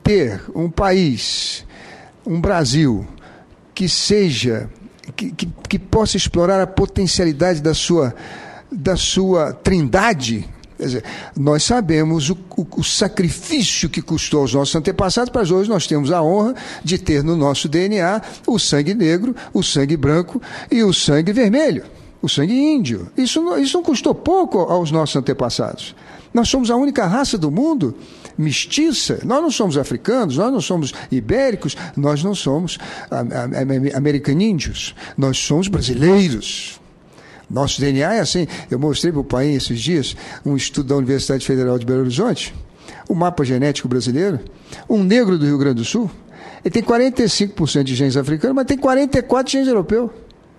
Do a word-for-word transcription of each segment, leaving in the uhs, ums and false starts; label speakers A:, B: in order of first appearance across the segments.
A: ter um país, um Brasil, que seja, que, que, que possa explorar a potencialidade da sua, da sua trindade. Quer dizer, nós sabemos o, o, o sacrifício que custou aos nossos antepassados, mas hoje nós temos a honra de ter no nosso D N A o sangue negro, o sangue branco e o sangue vermelho, o sangue índio. Isso não, isso não custou pouco aos nossos antepassados. Nós somos a única raça do mundo mestiça. Nós não somos africanos, nós não somos ibéricos, nós não somos americaníndios, nós somos brasileiros. Nosso D N A é assim. Eu mostrei para o país esses dias um estudo da Universidade Federal de Belo Horizonte, o mapa genético brasileiro. Um negro do Rio Grande do Sul, ele tem quarenta e cinco por cento de genes africanos, mas tem quarenta e quatro por cento de genes europeus.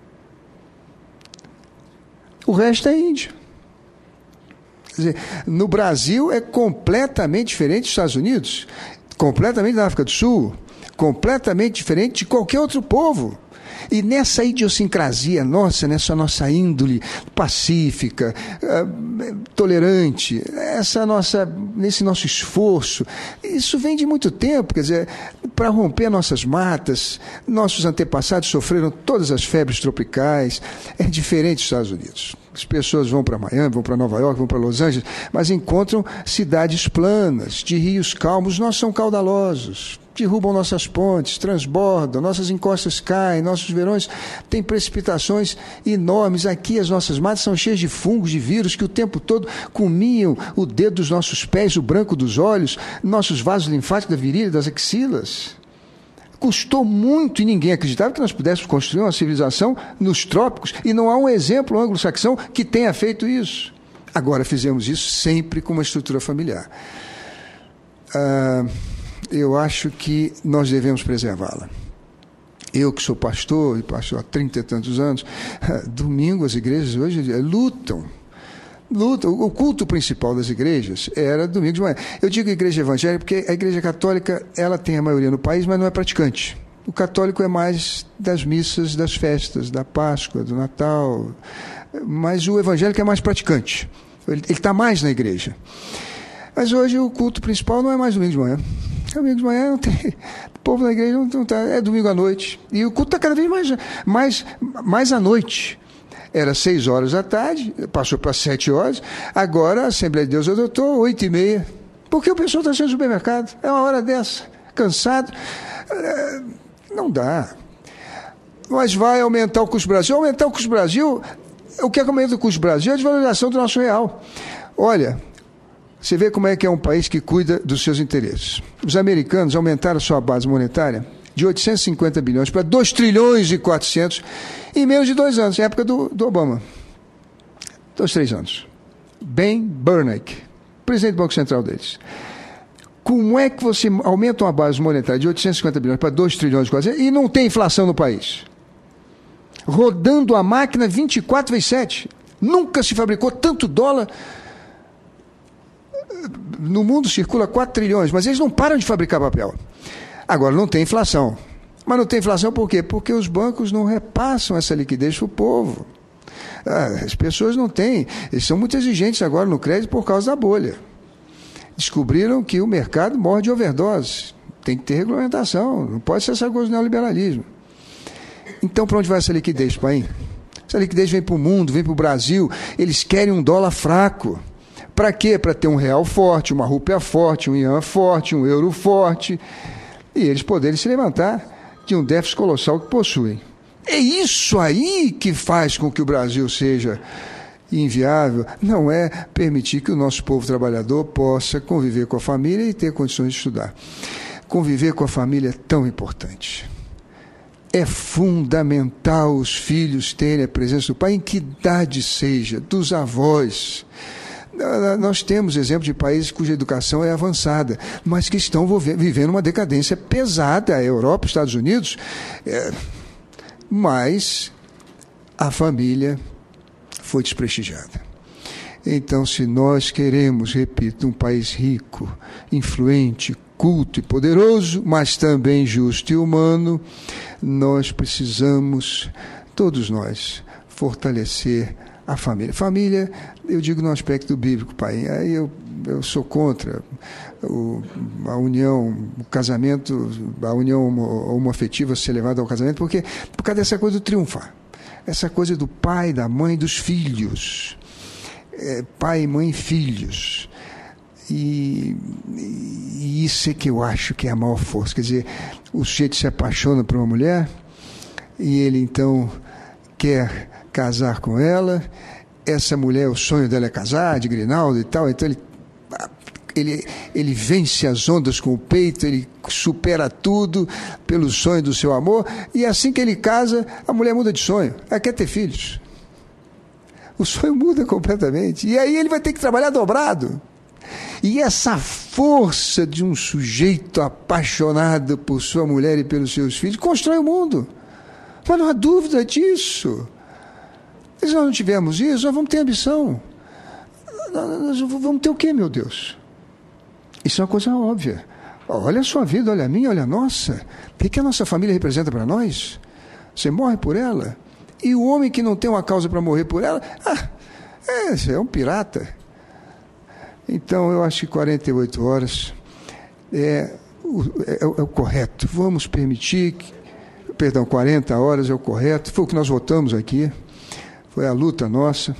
A: O resto é índio. Quer dizer, no Brasil é completamente diferente dos Estados Unidos, completamente da África do Sul, completamente diferente de qualquer outro povo. E nessa idiosincrasia nossa, nessa nossa índole pacífica, uh, tolerante, essa nossa, nesse nosso esforço, isso vem de muito tempo. Quer dizer, para romper nossas matas, nossos antepassados sofreram todas as febres tropicais. É diferente dos Estados Unidos. As pessoas vão para Miami, vão para Nova York, vão para Los Angeles, mas encontram cidades planas, de rios calmos. Nós somos caudalosos, derrubam nossas pontes, transbordam, nossas encostas caem, nossos verões têm precipitações enormes. Aqui as nossas matas são cheias de fungos, de vírus que o tempo todo comiam o dedo dos nossos pés, o branco dos olhos, nossos vasos linfáticos da virilha, das axilas. Custou muito e ninguém acreditava que nós pudéssemos construir uma civilização nos trópicos, e não há um exemplo anglo-saxão que tenha feito isso. Agora fizemos isso sempre com uma estrutura familiar. Ah, eu acho que nós devemos preservá-la. Eu que sou pastor, e pastor há trinta e tantos anos, domingo as igrejas hoje lutam. Lutam. O culto principal das igrejas era domingo de manhã. Eu digo igreja evangélica porque a igreja católica ela tem a maioria no país, mas não é praticante. O católico é mais das missas, das festas, da Páscoa, do Natal, mas o evangélico é mais praticante. Ele está mais na igreja. Mas hoje o culto principal não é mais domingo de manhã. Domingo de manhã não tem. O povo na igreja não está. É domingo à noite. E o culto está cada vez mais, mais, mais à noite. Era seis horas da tarde, passou para sete horas. Agora a Assembleia de Deus adotou oito e meia. Porque o pessoal está saindo do supermercado. É uma hora dessa. Cansado. Não dá. Mas vai aumentar o custo Brasil. Aumentar o custo Brasil. O que aumenta o custo Brasil é a desvalorização do nosso real. Olha. Você vê como é que é um país que cuida dos seus interesses. Os americanos aumentaram sua base monetária de oitocentos e cinquenta bilhões para dois trilhões e quatrocentos em menos de dois anos, na época do, do Obama. Dois, três anos. Ben Bernanke, presidente do Banco Central deles. Como é que você aumenta uma base monetária de oitocentos e cinquenta bilhões para dois trilhões e quatrocentos e não tem inflação no país? Rodando a máquina vinte e quatro vezes sete. Nunca se fabricou tanto dólar. No mundo circula quatro trilhões, mas eles não param de fabricar papel. Agora, não tem inflação. Mas não tem inflação por quê? Porque os bancos não repassam essa liquidez para o povo. Ah, as pessoas não têm. Eles são muito exigentes agora no crédito por causa da bolha. Descobriram que o mercado morre de overdose. Tem que ter regulamentação. Não pode ser essa coisa do neoliberalismo. Então, para onde vai essa liquidez, pai? Essa liquidez vem para o mundo, vem para o Brasil. Eles querem um dólar fraco. Para quê? Para ter um real forte, uma rúpia forte, um ian forte, um euro forte, e eles poderem se levantar de um déficit colossal que possuem. É isso aí que faz com que o Brasil seja inviável, não é permitir que o nosso povo trabalhador possa conviver com a família e ter condições de estudar. Conviver com a família é tão importante. É fundamental os filhos terem a presença do pai, em que idade seja, dos avós. Nós temos exemplos de países cuja educação é avançada, mas que estão vivendo uma decadência pesada. A Europa, os Estados Unidos, é, mas a família foi desprestigiada. Então, se nós queremos, repito, um país rico, influente, culto e poderoso, mas também justo e humano, nós precisamos, todos nós, fortalecer a família. Família, eu digo no aspecto bíblico, pai. Aí eu eu sou contra o, a união, o casamento, a união homo, homoafetiva ser levada ao casamento, porque por causa dessa coisa do triunfar. Essa coisa do pai, da mãe, dos filhos. É, pai, mãe, filhos. E, e isso é que eu acho que é a maior força. Quer dizer, o sujeito se apaixona por uma mulher e ele então quer casar com ela. Essa mulher, o sonho dela é casar, de Grinaldo e tal, então ele, ele, ele vence as ondas com o peito, ele supera tudo pelo sonho do seu amor, e assim que ele casa, a mulher muda de sonho, ela quer ter filhos. O sonho muda completamente, e aí ele vai ter que trabalhar dobrado. E essa força de um sujeito apaixonado por sua mulher e pelos seus filhos constrói o mundo, mas não há dúvida disso. Se nós não tivermos isso, nós vamos ter ambição. Nós vamos ter o quê, meu Deus? Isso é uma coisa óbvia. Olha a sua vida, olha a minha, olha a nossa. O que a nossa família representa para nós? Você morre por ela. E o homem que não tem uma causa para morrer por ela, ah, é, é um pirata. Então, eu acho que quarenta e oito horas é o, é, é o correto. Vamos permitir, que, perdão, quarenta horas é o correto. Foi o que nós votamos aqui. Foi a luta nossa,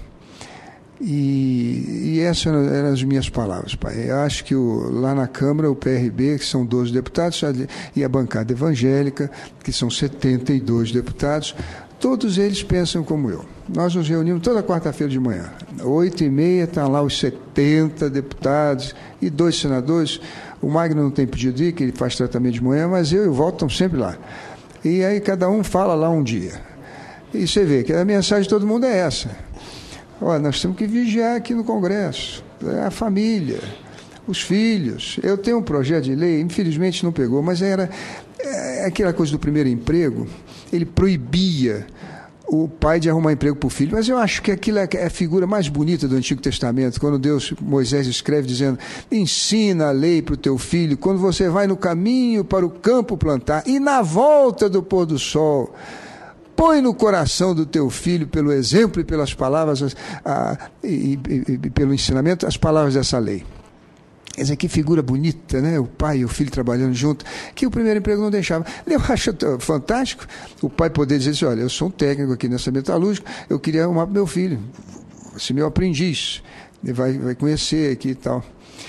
A: e, e essas eram as minhas palavras, pai. Eu acho que o, lá na Câmara, o P R B, que são doze deputados, e a bancada evangélica, que são setenta e dois deputados, todos eles pensam como eu. Nós nos reunimos toda quarta-feira de manhã. Oito e meia estão lá os setenta deputados e dois senadores. O Magno não tem pedido de ir, que ele faz tratamento de manhã, mas eu e o Walter estamos sempre lá. E aí cada um fala lá um dia. E você vê que a mensagem de todo mundo é essa. Olha, nós temos que vigiar aqui no Congresso, a família, os filhos. Eu tenho um projeto de lei, infelizmente não pegou, mas era é, aquela coisa do primeiro emprego, ele proibia o pai de arrumar emprego para o filho, mas eu acho que aquilo é a figura mais bonita do Antigo Testamento, quando Deus, Moisés escreve dizendo, ensina a lei para o teu filho, quando você vai no caminho para o campo plantar, e na volta do pôr do sol, põe no coração do teu filho, pelo exemplo e pelas palavras, a, e, e, e pelo ensinamento, as palavras dessa lei. Quer dizer, que figura bonita, né? O pai e o filho trabalhando junto, que o primeiro emprego não deixava. Eu acho fantástico o pai poder dizer assim, olha, eu sou um técnico aqui nessa metalúrgica, eu queria arrumar para meu filho, esse meu aprendiz, ele vai, vai conhecer aqui e tal.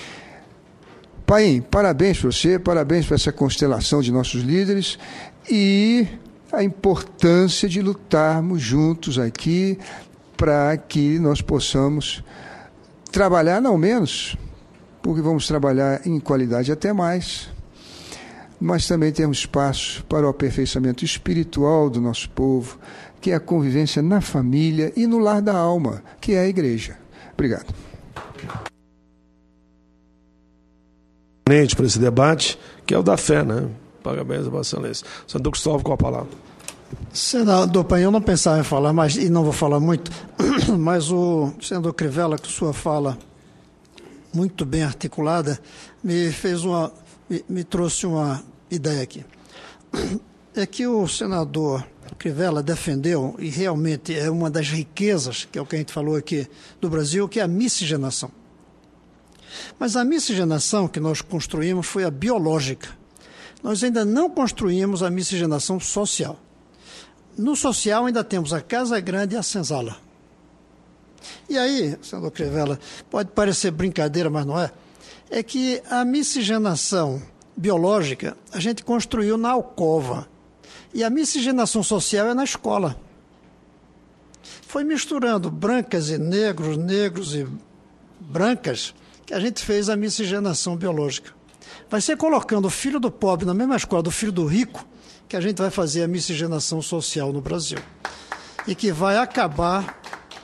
A: Pai, parabéns para você, parabéns para essa constelação de nossos líderes, e a importância de lutarmos juntos aqui para que nós possamos trabalhar, não menos, porque vamos trabalhar em qualidade até mais, mas também temos espaço para o aperfeiçoamento espiritual do nosso povo, que é a convivência na família e no lar da alma, que é a igreja. Obrigado.
B: Para esse debate, que é o da fé, né? Parabéns a Vossa Excelência. Senador Cristóvão, com a palavra.
C: Senador Paim, eu não pensava em falar, mas, e não vou falar muito, mas o senador Crivella, com sua fala muito bem articulada, me fez uma, me, me trouxe uma ideia aqui. É que o senador Crivella defendeu, e realmente é uma das riquezas, que é o que a gente falou aqui, do Brasil, que é a miscigenação. Mas a miscigenação que nós construímos foi a biológica. Nós ainda não construímos a miscigenação social. No social ainda temos a Casa Grande e a Senzala. E aí, senador Crivella, pode parecer brincadeira, mas não é, é que a miscigenação biológica a gente construiu na alcova. E a miscigenação social é na escola. Foi misturando brancas e negros, negros e brancas, que a gente fez a miscigenação biológica. Vai ser colocando o filho do pobre na mesma escola do filho do rico que a gente vai fazer a miscigenação social no Brasil. E que vai acabar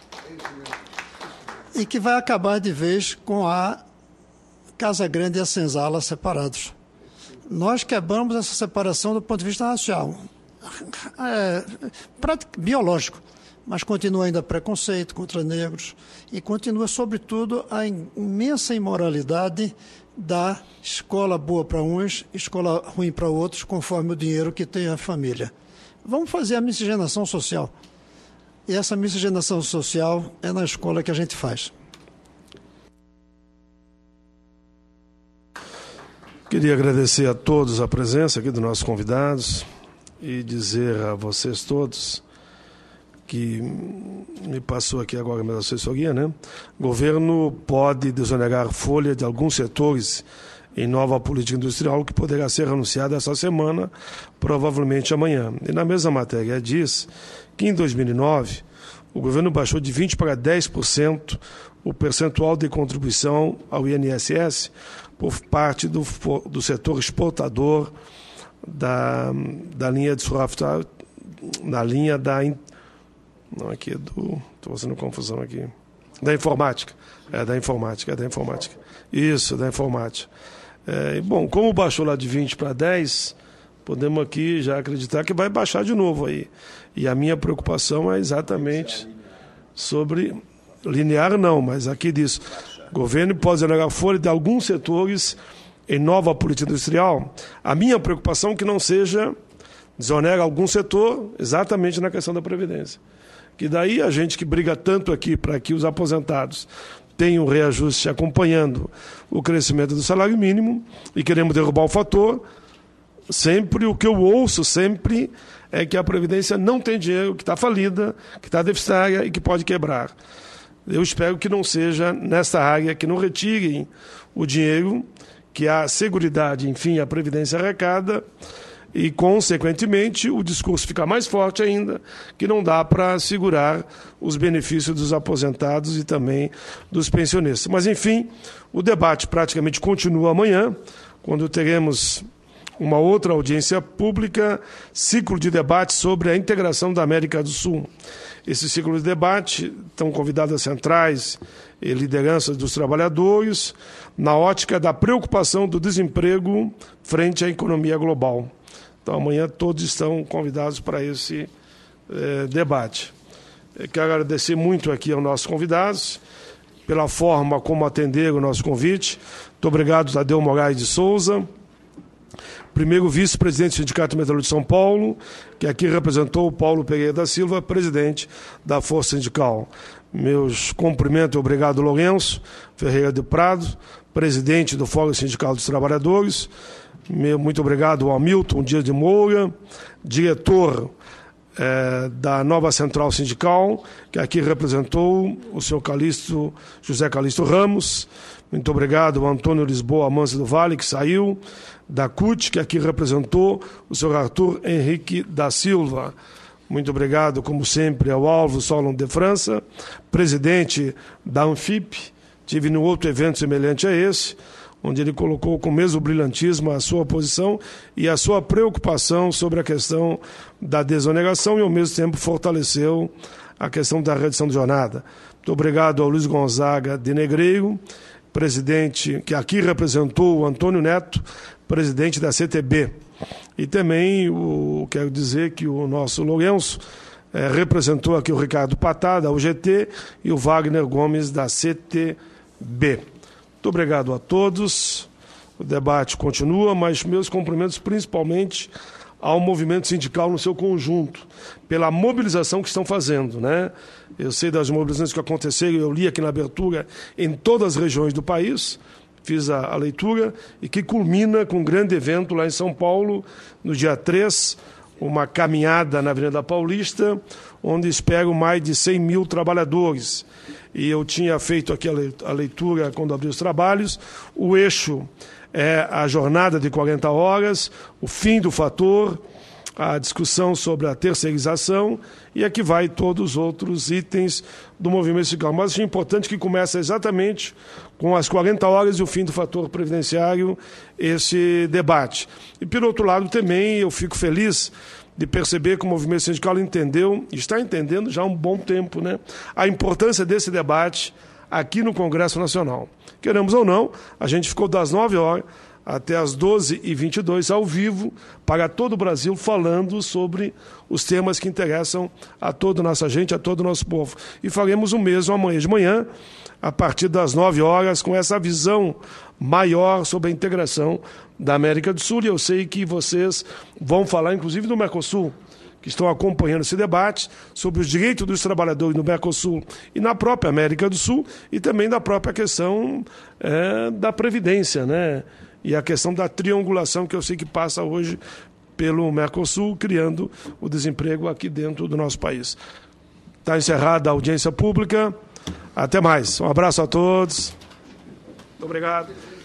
C: e que vai acabar de vez com a Casa Grande e a Senzala separados. Nós quebramos essa separação do ponto de vista racial, é, biológico, mas continua ainda preconceito contra negros e continua, sobretudo, a imensa imoralidade da escola boa para uns, escola ruim para outros, conforme o dinheiro que tem a família. Vamos fazer a miscigenação social. E essa miscigenação social é na escola que a gente faz.
B: Queria agradecer a todos a presença aqui dos nossos convidados e dizer a vocês todos que me passou aqui agora a minha assessoria, né? O governo pode desonerar folha de alguns setores em nova política industrial que poderá ser anunciada essa semana, provavelmente amanhã. E na mesma matéria diz que em dois mil e nove o governo baixou de vinte por cento para dez por cento o percentual de contribuição ao I N S S por parte do, do setor exportador da, da linha de software, na linha da... Não, aqui é do... Estou fazendo confusão aqui. Da informática. É, da informática, é da informática. Isso, da informática. É, bom, como baixou lá de vinte para dez, podemos aqui já acreditar que vai baixar de novo aí. E a minha preocupação é exatamente sobre... Linear não, mas aqui diz... O governo pode desonerar folha de alguns setores em nova política industrial. A minha preocupação é que não seja desonera algum setor exatamente na questão da Previdência. Que daí a gente que briga tanto aqui para que os aposentados tenham um reajuste acompanhando o crescimento do salário mínimo e queremos derrubar o fator, sempre o que eu ouço sempre é que a Previdência não tem dinheiro, que está falida, que está deficitária e que pode quebrar. Eu espero que não seja nesta área, que não retirem o dinheiro, que a Seguridade, enfim, a Previdência arrecada e, consequentemente, o discurso fica mais forte ainda, que não dá para segurar os benefícios dos aposentados e também dos pensionistas. Mas, enfim, o debate praticamente continua amanhã, quando teremos uma outra audiência pública, ciclo de debate sobre a integração da América do Sul. Esse ciclo de debate estão convidadas centrais e lideranças dos trabalhadores, na ótica da preocupação do desemprego frente à economia global. Então, amanhã todos estão convidados para esse eh, debate. Eu quero agradecer muito aqui aos nossos convidados, pela forma como atenderam o nosso convite. Muito obrigado, Tadeu Moraes de Souza, primeiro vice-presidente do Sindicato Metalúrgico de São Paulo, que aqui representou o Paulo Pereira da Silva, presidente da Força Sindical. Meus cumprimentos e obrigado, Lourenço Ferreira de Prado, presidente do Fórum Sindical dos Trabalhadores. Meu, muito obrigado ao Hamilton Dias de Moura, diretor eh, da nova Central Sindical, que aqui representou o senhor Calixto, José Calixto Ramos. Muito obrigado ao Antônio Lisboa Manso do Vale, que saiu da C U T, que aqui representou o senhor Arthur Henrique da Silva. Muito obrigado, como sempre, ao Alvo Solon de França, presidente da Anfip. Tive no outro evento semelhante a esse, onde ele colocou com o mesmo brilhantismo a sua posição e a sua preocupação sobre a questão da desoneração e, ao mesmo tempo, fortaleceu a questão da redução de jornada. Muito obrigado ao Luiz Gonzaga de Negreiro, presidente, que aqui representou o Antônio Neto, presidente da C T B. E também, o, quero dizer que o nosso Lourenço eh, representou aqui o Ricardo Patá, da U G T, e o Wagner Gomes, da C T B. Muito obrigado a todos. O debate continua, mas meus cumprimentos principalmente ao movimento sindical no seu conjunto, pela mobilização que estão fazendo, né? Eu sei das mobilizações que aconteceram, eu li aqui na abertura, em todas as regiões do país, fiz a, a leitura, e que culmina com um grande evento lá em São Paulo, no dia três, uma caminhada na Avenida Paulista, onde espero mais de cem mil trabalhadores. E eu tinha feito aqui a leitura quando abri os trabalhos. O eixo é a jornada de quarenta horas, o fim do fator, a discussão sobre a terceirização, e aqui vai todos os outros itens do movimento sindical. Mas acho importante que comece exatamente com as quarenta horas e o fim do fator previdenciário, esse debate. E, pelo outro lado, também eu fico feliz de perceber que o movimento sindical entendeu, e está entendendo já há um bom tempo, né, a importância desse debate aqui no Congresso Nacional. Queremos ou não, a gente ficou das nove horas até as doze e vinte e dois ao vivo para todo o Brasil falando sobre os temas que interessam a toda a nossa gente, a todo o nosso povo. E faremos o mesmo amanhã de manhã, a partir das nove horas, com essa visão maior sobre a integração da América do Sul. E eu sei que vocês vão falar, inclusive, do Mercosul, que estão acompanhando esse debate sobre os direitos dos trabalhadores no Mercosul e na própria América do Sul, e também da própria questão é, da Previdência, né? e a questão da triangulação, que eu sei que passa hoje pelo Mercosul, criando o desemprego aqui dentro do nosso país. Está encerrada a audiência pública. Até mais. Um abraço a todos. Muito obrigado.